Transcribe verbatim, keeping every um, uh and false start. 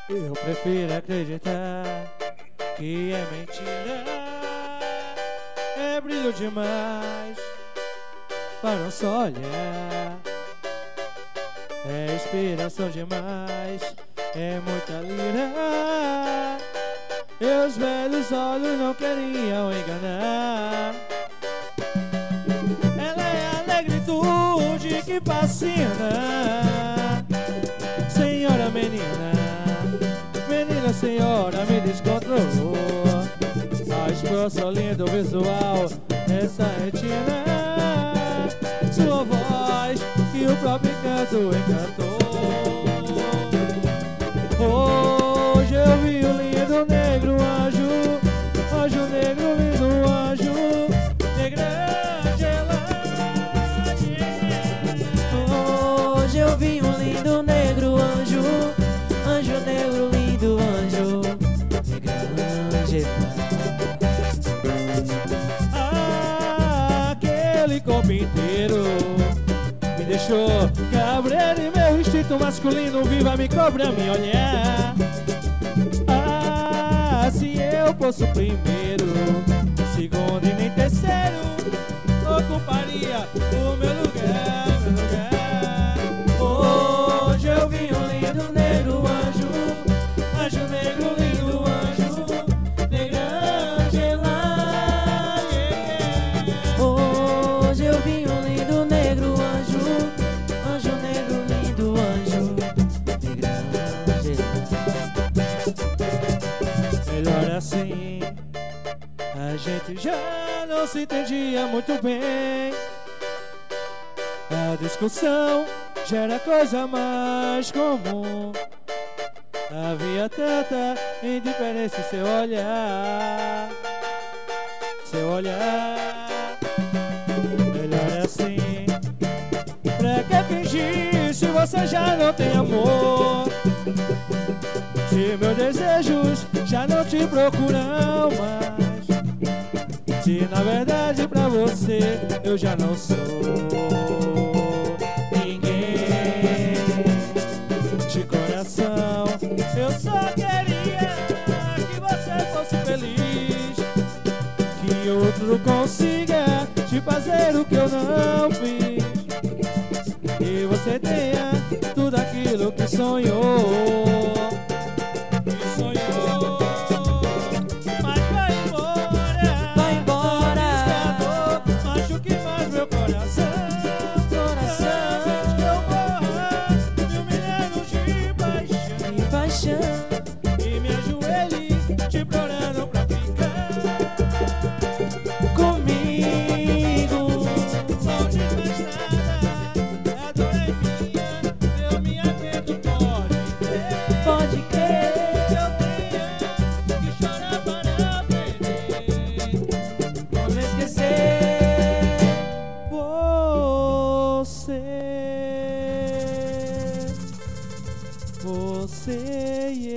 Eu prefiro acreditar que é mentira. É brilho demais para não só olhar. É inspiração demais, é muita lira. Meus velhos olhos não queriam enganar. Ela é a negritude que fascina. Senhora menina, menina senhora me descontrolou. A expressão lindo visual, essa retina, sua voz que o próprio canto encantou. Hoje eu vi o lindo negro anjo, anjo negro, lindo anjo, negra gelade. Hoje eu vi um lindo negro anjo, anjo negro, lindo anjo, negra gelade. Aquele corpo inteiro me deixou cabreiro e meu instinto masculino viva me cobra me olhar. Ah, se eu fosse o primeiro, segundo e nem terceiro, ocuparia o meu lugar, meu lugar. Hoje eu vi um lindo negro anjo, anjo negro, lindo anjo, negra gelade. Hoje eu vi um lindo negro anjo, anjo negro, lindo anjo, negra gelade. Melhor assim, a gente já não se entendia muito bem. A discussão já era coisa mais comum. Havia tanta indiferença em seu olhar, seu olhar. Melhor assim, pra que fingir se você já não tem amor? Se meus desejos já não te procuram mais, se na verdade pra você eu já não sou ninguém. De coração eu só queria que você fosse feliz, que outro consiga te fazer o que eu não fiz, e você tenha tudo aquilo que sonhou. E me ajoelhe te implorando pra ficar Comigo, não diz mais nada, a dor é minha, eu me aguento, pode crer. pode crer. Que eu tenha que chorar para aprender. Vamos esquecer Você, você e